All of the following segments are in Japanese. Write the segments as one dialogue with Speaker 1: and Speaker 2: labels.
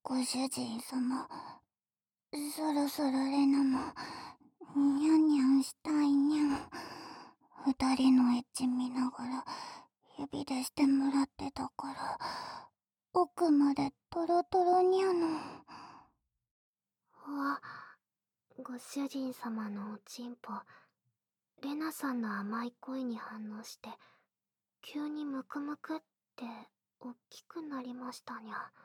Speaker 1: ご主人様、そろそろレナも、にゃんにゃんしたいにゃん。二人のエッチ見ながら、指でしてもらってたから、奥までトロトロにゃの。
Speaker 2: わ、ご主人様のおちんぽ、レナさんの甘い声に反応して、急にムクムクっておっきくなりましたにゃ。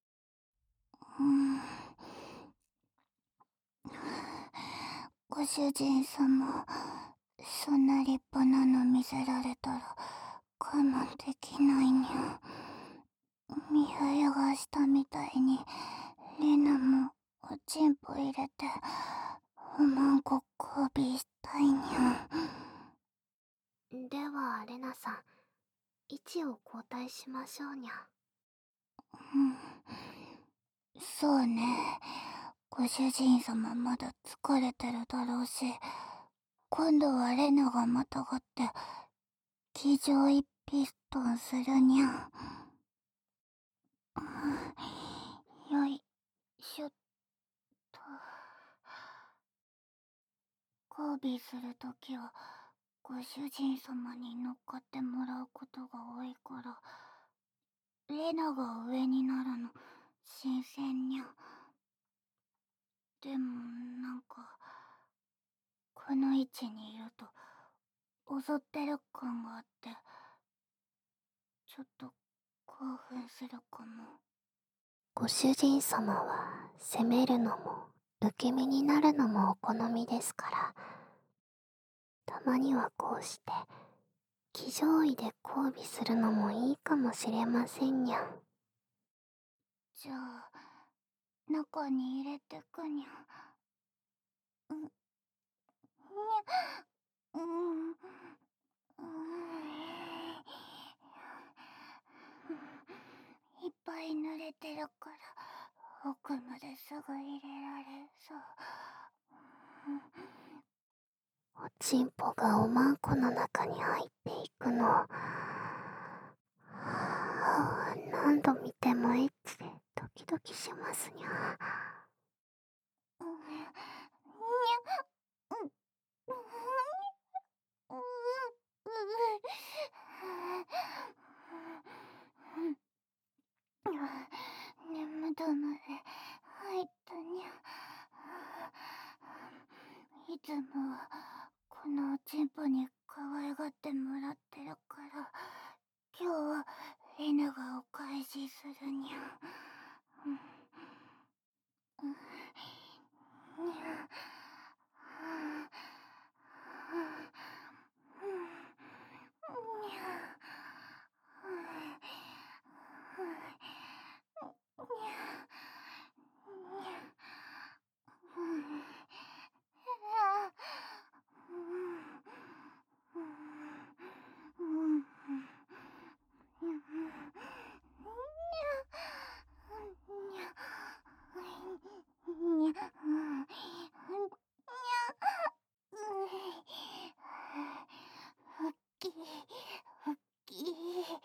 Speaker 1: ご主人様、そんな立派なの見せられたら我慢できないにゃ。ミハヤがしたみたいにレナもおちんぽ入れておまんこ交尾したいにゃ。
Speaker 2: では、レナさん、位置を交代しましょうにゃ。
Speaker 1: そうね。ご主人様まだ疲れてるだろうし、今度はレナがまたがって気丈一ピストンするにゃ。よいしょっと。交尾するときはご主人様に乗っかってもらうことが多いから、レナが上になるの新鮮にゃ。でもなんかこの位置にいると襲ってる感があって、ちょっと興奮するかも。
Speaker 2: ご主人様は攻めるのも受け身になるのもお好みですから、たまにはこうして気上位で交尾するのもいいかもしれませんにゃ。
Speaker 1: じゃあ中に入れてくにゃ。うん、いっぱい濡れてるから奥まですぐ入れられそう。
Speaker 2: おちんぽがおまんこの中に入っていくの、何度見てもエッチでドキドキしますにゃ。
Speaker 1: 眠たまで入ったにゃ。いつもはこのおちんぽに可愛がってもらってるから、今日はレナがお返しするにゃ。おっきい、おっきい。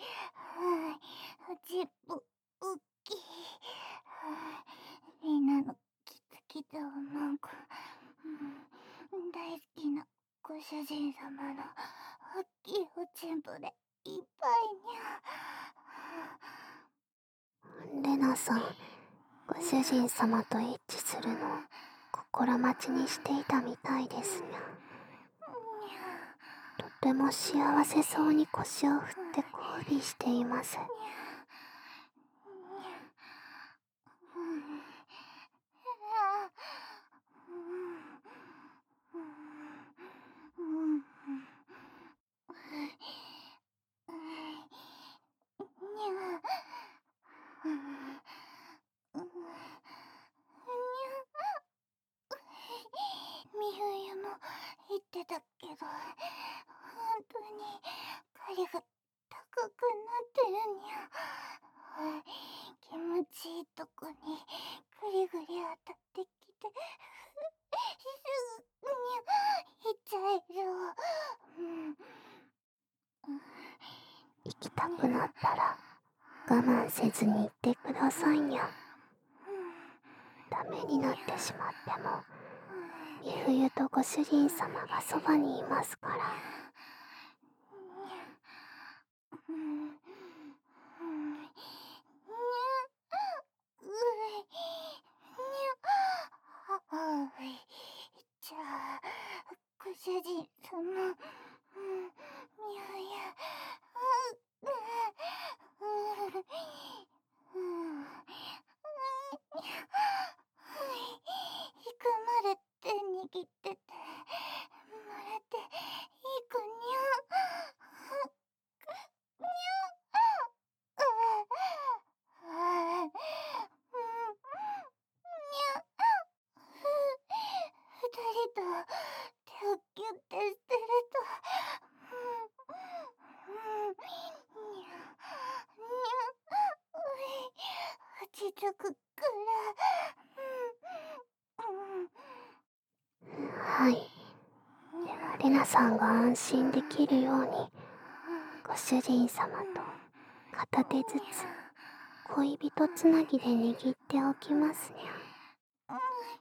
Speaker 1: おちんぽ、おっきい。みんなのキツキツおまんこ。大好きなご主人様のおっきいおちんぽでいっぱいにゃ。
Speaker 2: レナさん、ご主人様とエッチするのを心待ちにしていたみたいですにゃ。とても幸せそうに腰を振って交尾しています。
Speaker 1: みゆゆも言ってたけど、本当に狩りが高くなってるにゃ。気持ちいいとこにぐりぐり当たってきて、すぐにゃ行っちゃえる。
Speaker 2: 行きたくなったら我慢せずに行ってくださいにゃ。 ダメになってしまっても、美冬とご主人様がそばにいますから。
Speaker 1: じゃあ、ご主人様、みゃや、行くまでって握ってて、もらっていいかにゃ。二人と手をキュッてしてると、落ち着くから。
Speaker 2: はい。ではレナさんが安心できるように、ご主人様と片手ずつ恋人つなぎで握っておきますにゃ。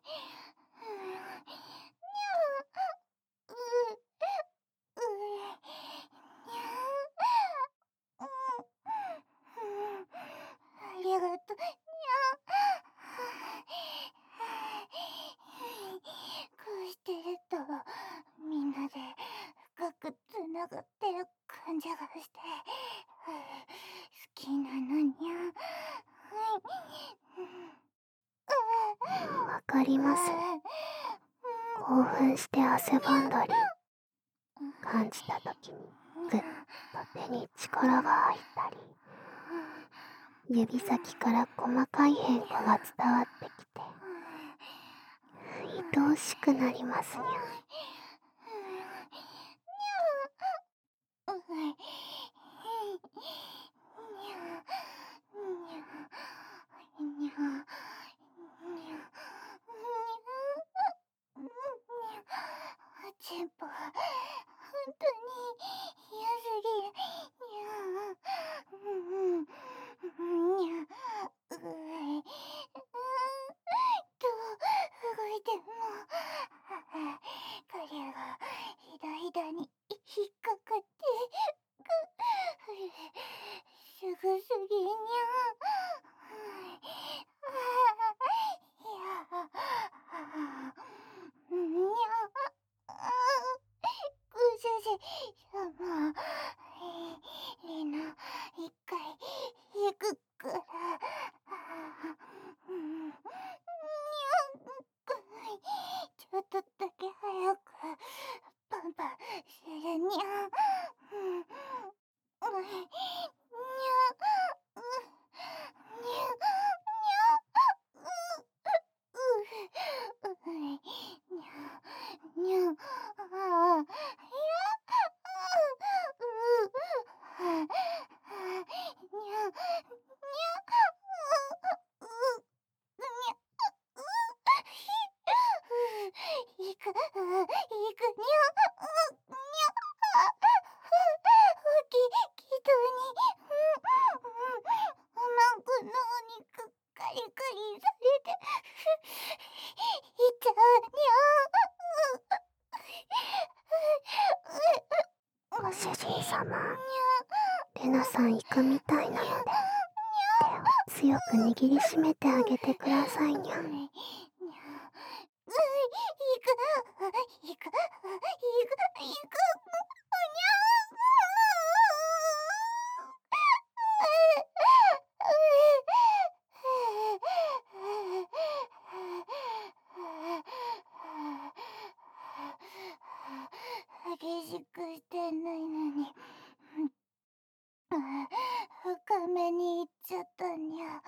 Speaker 1: ありがとにゃ。こうしてるとみんなで深くつながってる感じがして好きなのにゃ。
Speaker 2: わかります。興奮して汗ばんだり、感じた時にぐっと手に力が入ったり、指先から細かい変化が伝わってきて、愛おしくなりますにゃ。
Speaker 1: チンポ、本当に嫌すぎる。にゃ、どう動いても、これがひだひだに引っかかって、すぐすぎにゃ。にゃ、ご主人様、レナ、一回行くから。ちょっとだけ早くパンパンするにゃ。にいくにゃ。きとに、なんかのお肉カリカリされて、いっちゃうにゃ。
Speaker 2: ご主人様、レナさん行くみたいなので、手を強く握りしめてあげてくださいにゃ。
Speaker 1: いく。激しくしてないのに、深めに行っちゃったにゃ。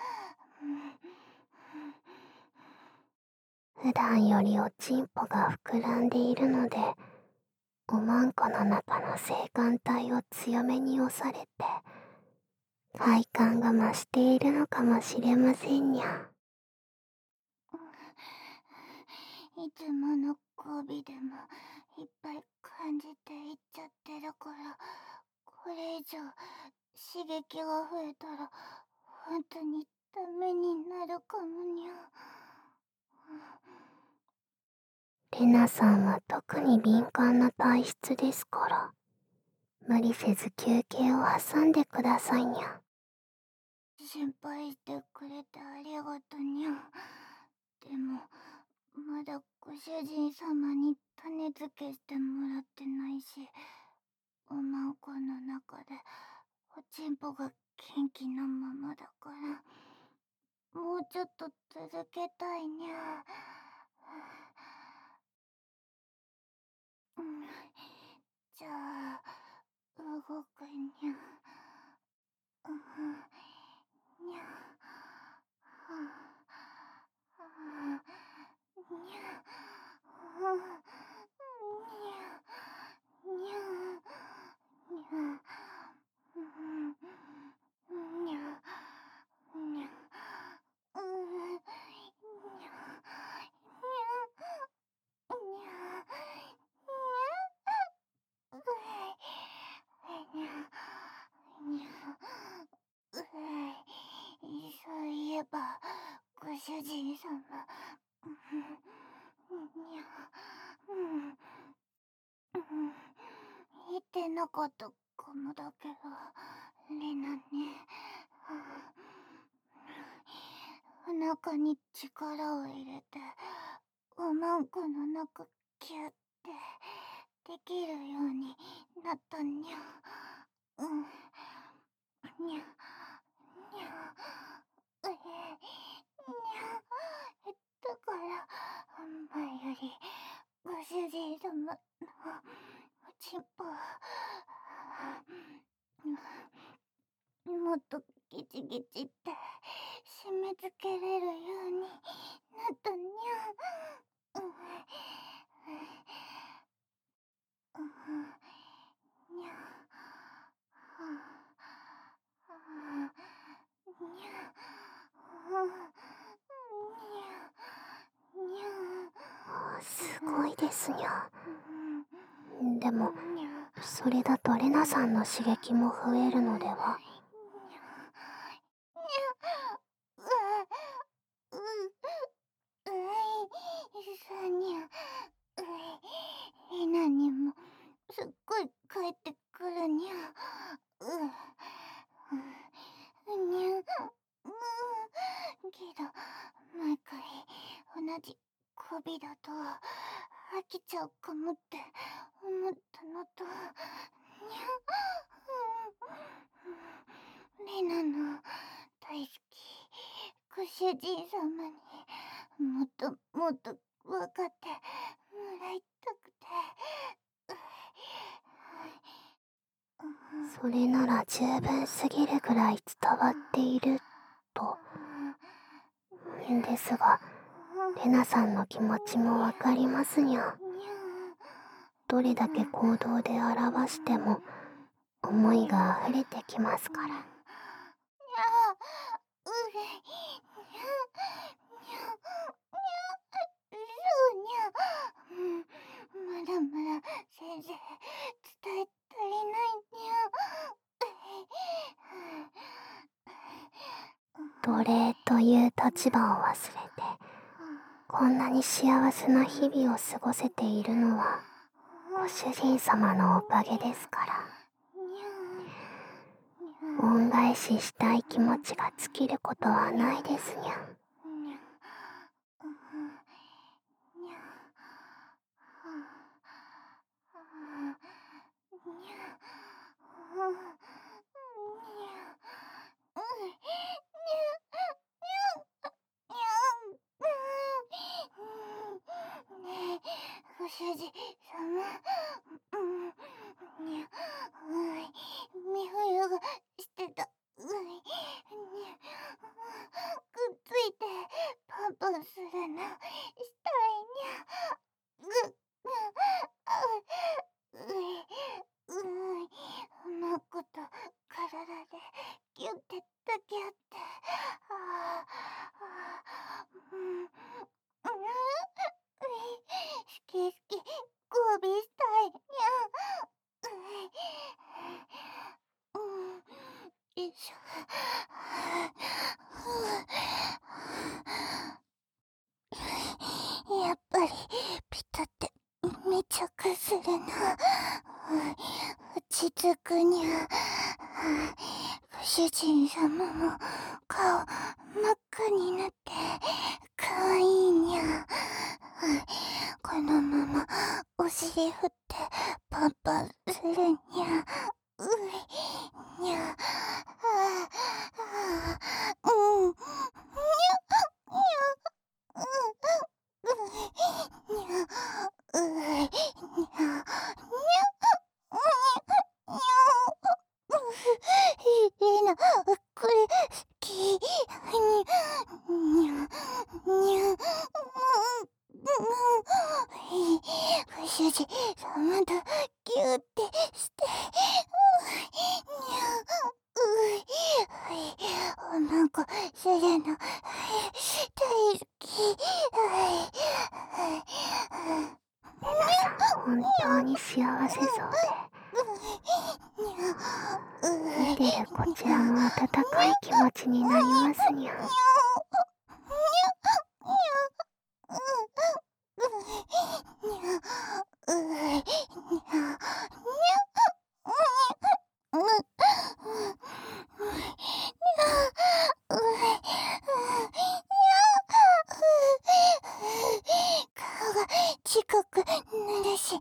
Speaker 2: 普段よりおちんぽが膨らんでいるので、おまんこの中の性感帯を強めに押されて、快感が増しているのかもしれませんにゃ。
Speaker 1: いつもの交尾でもいっぱい感じていっちゃってるから、これ以上刺激が増えたら本当にダメになるかもにゃ。
Speaker 2: レナさんは特に敏感な体質ですから、無理せず休憩を挟んでくださいにゃ。
Speaker 1: 心配してくれてありがとにゃ。でもまだご主人様に種付けしてもらってないし、おまんこの中でおちんぽが元気なままだから、もうちょっと続けたいにゃ。うん、じゃあ動くにゃ。うん、にゃ。はあ、はあ、にゃ。うん、にゃ。にゃ。にゃ。うん、にゃ。にゃ。うん、にゃ。にゃ。にゃ。うい、にゃ。にゃ。うい、そういえばご主人様、にゃ。言ってなかったかもだけど、レナね、お腹に力を入れておまんこの中キュッてできるようになったにゃ。にゃ。にゃ。にゃ。だから前よりご主人様のおちんぽもっとギチギチって締め付けれるようになったにゃ。にゃ。にゃ。
Speaker 2: すごいですにゃ。でも、それだとレナさんの刺激も増えるのでは？
Speaker 1: そうにゃ。レナにもすっごい帰ってくるにゃ。にゃ。けど毎回同じコビだと飽きちゃうかもって思ったのと、にゃ。レナの大好きご主人様にもっともっと分かってもらいたくて。
Speaker 2: それなら十分すぎるぐらい伝わっていると。ですが、レナさんの気持ちもわかりますにゃ。どれだけ行動で表しても思いが溢れてきますから。
Speaker 1: にゃ。うれ。にゃ。にゃ。そうにゃ。まだまだ先生伝え足りないにゃ。
Speaker 2: 奴隷という立場を忘れて、こんなに幸せな日々を過ごせているのはご主人様のおかげですから。恩返ししたい気持ちが尽きることはないですにゃ。
Speaker 1: ねえ、ご主人様、にゃ、み冬がしてた、にゃ、くっついてパンパンするのしたいにゃ、まこと体でギュって抱き合って、好き好き交尾したいにゃ。よいしょ。 するの。落ち着くにゃ。ご主人様も顔真っ赤になってかわいいにゃ。このままお尻振ってパンパンするにゃ。にゃ。うん。にゃ。レナ、これ、好き。にゃ、にゃ、ご主人様とギューってして、にゃ、おまんこするの、大好き。
Speaker 2: 本当に幸せそうで、見てるこちらも温かい気持ちになりますにゃ。
Speaker 1: 顔が近くなるし、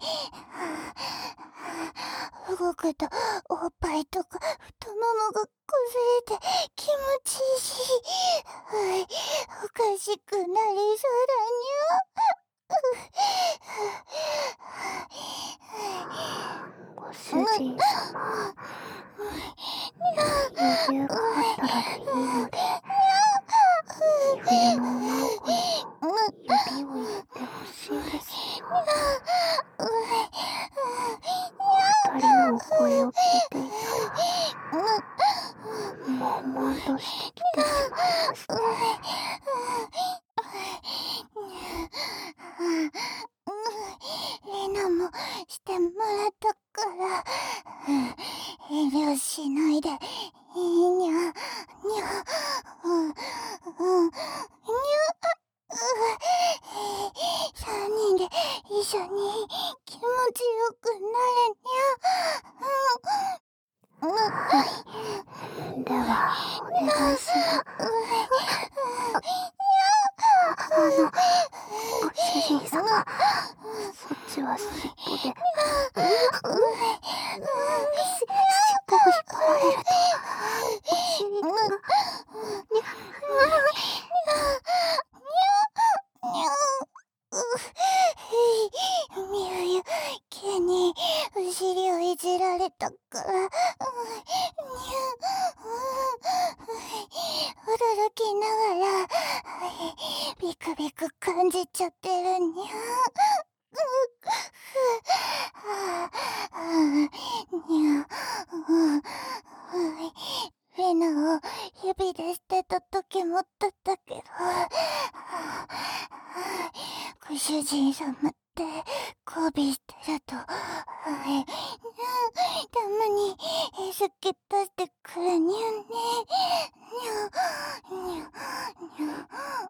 Speaker 1: 動くとおっぱいとか太ももがこすれて気持ちいいし、おかしくなりそうだにゃ。
Speaker 2: ご主人様、余裕があったらでいいので、冬のおまんこにも指を入れてほしいですよ。二人のお声を聞いていたら、悶々としてきてしまいまして。
Speaker 1: レナもしてもらったから、遠慮しないでいいにゃ、にゃ、にゃ、3人で一緒に気持ちよくなれ
Speaker 2: はい。では、お願いします。ご主人様、そっちは尻尾で、尻尾を引っ張られると、お尻が、
Speaker 1: みゆゆ、急にお尻をいじられたから、驚きながら、ビクビク感じちゃってるにゃ。にゃ、レナを指で捨てた時もだったけど、ご主人様って交尾してると、たまに餌付け出してくるにゃね。にゃ、にゃ、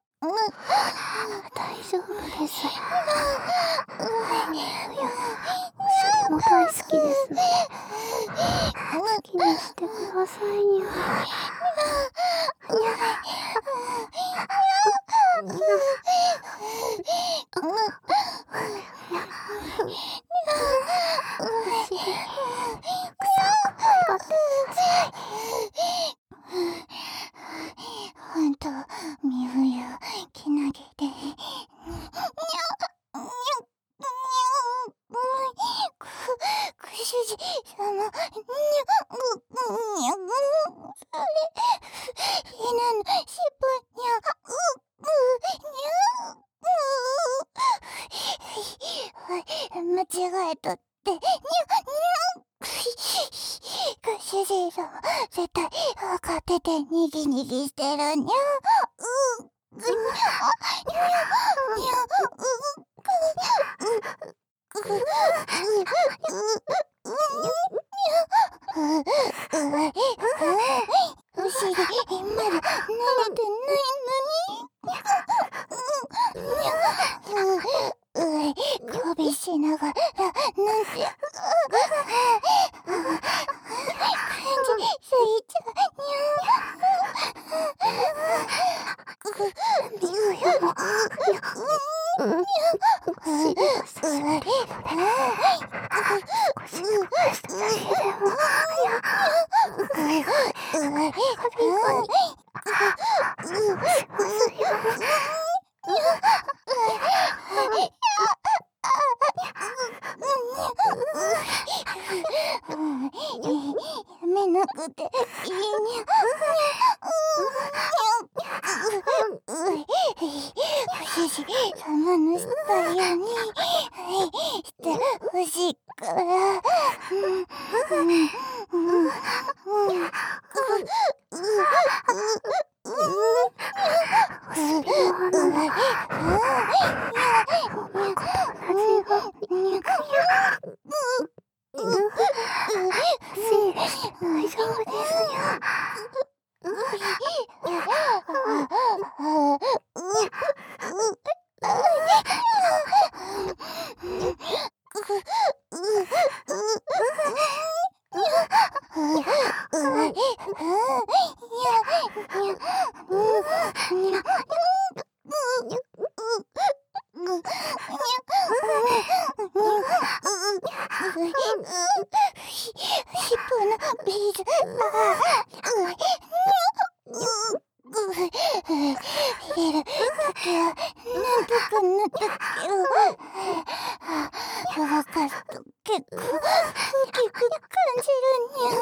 Speaker 2: 大丈夫です。みゆゆ、お尻も大好きですので、好きにしてくださいにゃ。
Speaker 1: ほんと、みゆゆ、けなげで。ご主人様、それ、ひなのしっぽにゃ、間違えとって、ご主人様、絶対分かっててにぎにぎしてるにゃ。お尻まだ慣れてないのに。交尾しながら
Speaker 2: みよも、尻が刺さっているので、少し伸ばしただけでも、ビコに、しますよ。
Speaker 1: やめなくていいにゃ。ご主人様のしたようにしてほしいから。
Speaker 2: お尻の穴も、おまこと同じように。大丈夫ですよ。
Speaker 1: 尻尾のビーズ。入れるときはなんとかなったけど、分かると結構大きく感じるにゃ。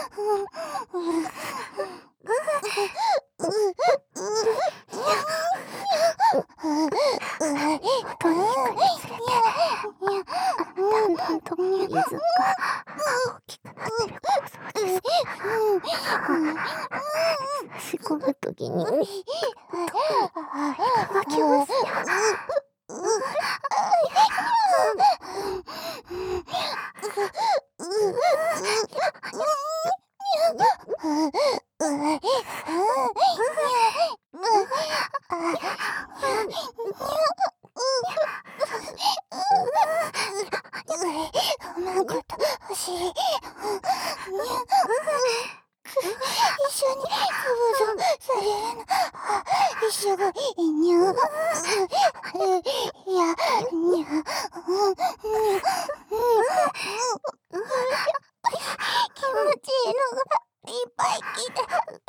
Speaker 2: とにかくにつれて、だんだんとビーズが大きくなってる構想です。差し込むときに、特にがきますよ。
Speaker 1: おまんことお尻。一緒に想像されるの一緒がいいにゃ。いやにゃ。気持ちいいのがいっぱい来た。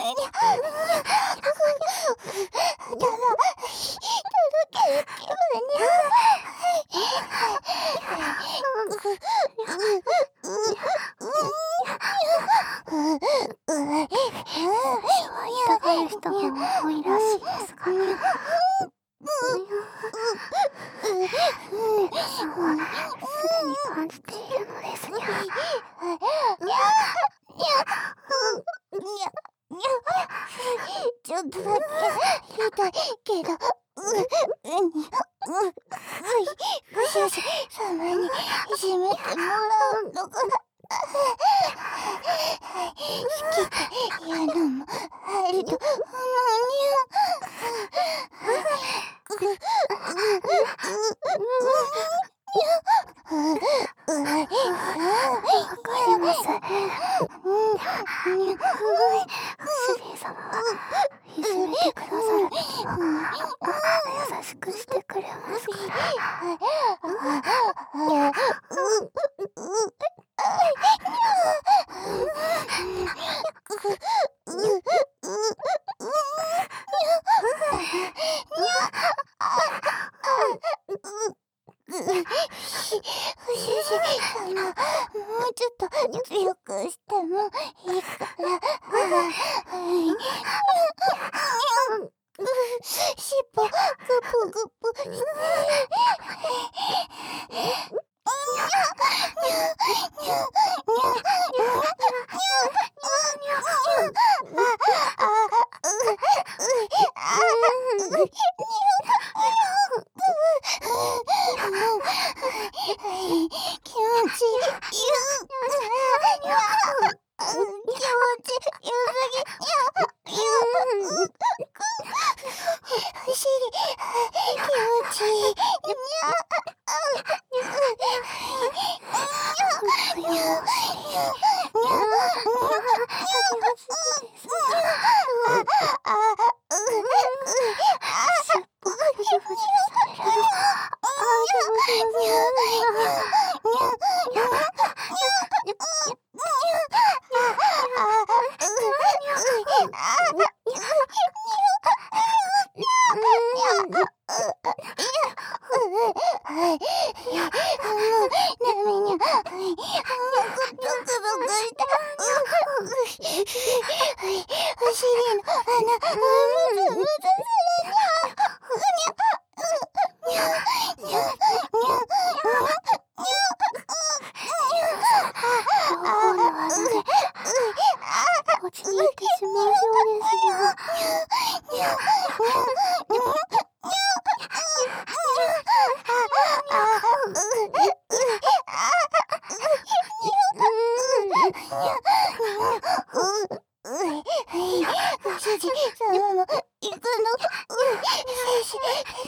Speaker 1: ただ届ける気分にゃ。
Speaker 2: 痛がる人も多いらしいですが、レナさんはすでに感じているのですにゃ。
Speaker 1: ちょっとだけ痛いけど、ご主人様にいじめてもらうのが好きっていうのもあると思うにゃ。
Speaker 2: わかります。ご主人様はいじめてくださるときは優しくしてくれますから。
Speaker 1: ご主人様、もうちょっと強くしてもいいから。尻尾グプグプして。 むずむずするにゃ。にゃにゃにゃにゃ
Speaker 2: 両方の穴で落ちに行ってしまうようですにゃ。
Speaker 1: ご主人様も行くの。せし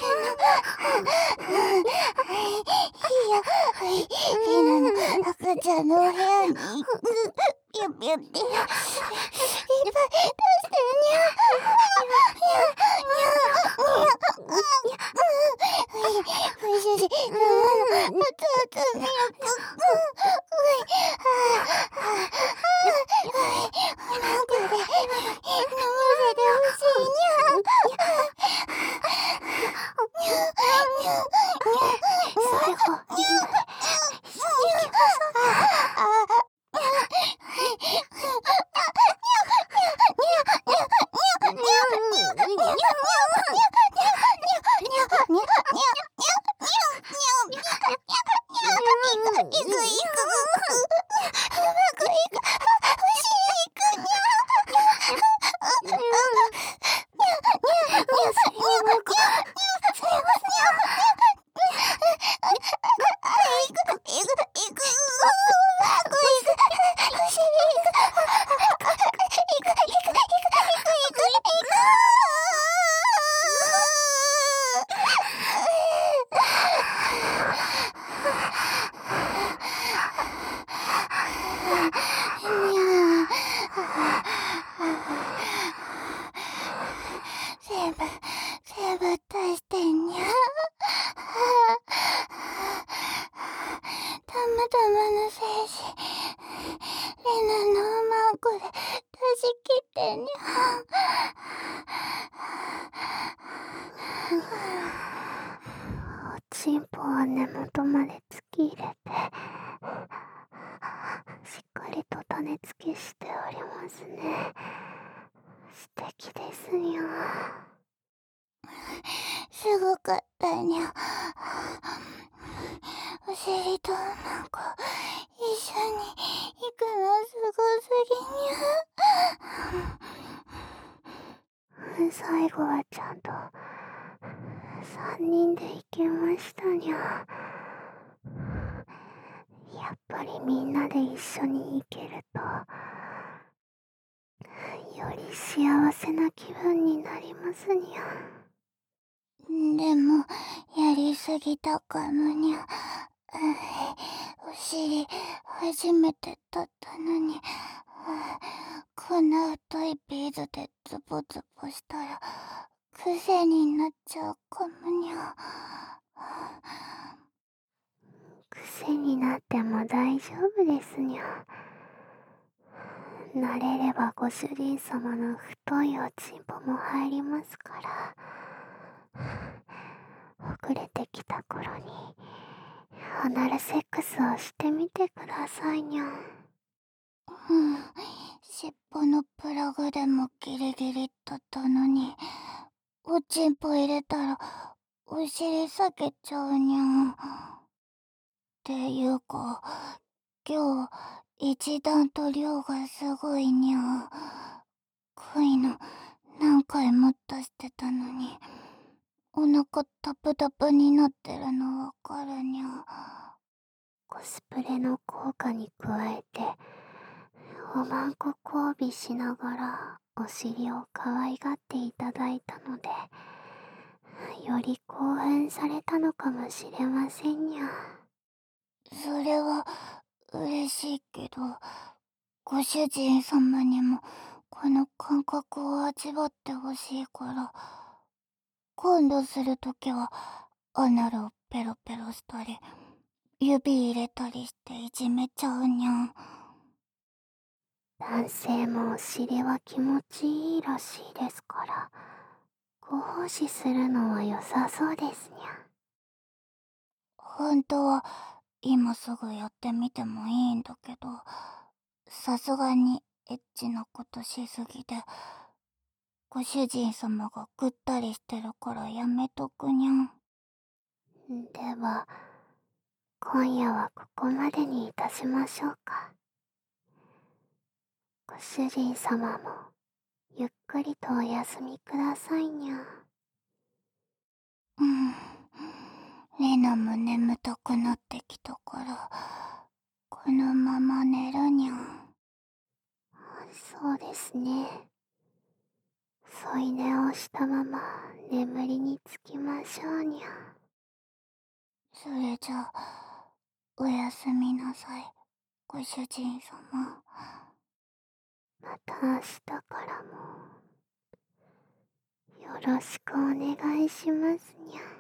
Speaker 1: いや、レナの赤ちゃんのお部屋に行く。ピュピュっていっぱい出してにゃ。ご主人様の熱々ミルク。お腹で飲ませてほしいにゃ。
Speaker 2: 最後みんなで一緒に行きましょうにゃ。全部出してんにゃ。たまたまの精子、レナのおまんこで出し切ってんにゃ。 おちんぽを根元まで突き入れてしっかりと種付けしておりますね。素敵ですにゃ。
Speaker 1: すごかったにゃ。お尻とおまんこ一緒に行くのすごすぎにゃ。
Speaker 2: 最後はちゃんと3人で行けましたにゃ。やっぱりみんなで一緒に行けるとより幸せな気分になりますにゃ。
Speaker 1: でもやりすぎたかもにゃ。お尻初めてだったのに、こんな太いビーズでズボズボしたら癖になっちゃうかもにゃ。
Speaker 2: 癖になっても大丈夫ですにゃ。慣れればご主人様の太いおちんぽも入りますから、遅れてきた頃にアナルセックスをしてみてくださいにゃ。
Speaker 1: 尻尾のプラグでもギリギリだったのに、おちんぽ入れたらお尻裂けちゃうにゃ。っていうか、今日一段と量がすごいにゃ。恋の何回も出してたのに、お腹タプタプになってるのわかるにゃ。
Speaker 2: コスプレの効果に加えておまんこ交尾しながらお尻を可愛がっていただいたので、より興奮されたのかもしれませんにゃ。
Speaker 1: それは嬉しいけど、ご主人様にもこの感覚を味わってほしいから、今度するときはアナルをペロペロしたり指入れたりしていじめちゃうにゃ。
Speaker 2: 男性もお尻は気持ちいいらしいですから、ご奉仕するのは良さそうですにゃ。
Speaker 1: 本当は今すぐやってみてもいいんだけど、さすがにエッチなことしすぎでご主人様がぐったりしてるからやめとくにゃん。
Speaker 2: では、今夜はここまでにいたしましょうか。ご主人様もゆっくりとお休みくださいにゃ。
Speaker 1: うん。レナも眠たくなってきたから、このまま寝るにゃん。
Speaker 2: そうですね。添い寝をしたまま眠りにつきましょうにゃ。
Speaker 1: それじゃあ、おやすみなさい、ご主人様。
Speaker 2: また明日からもよろしくお願いしますにゃ。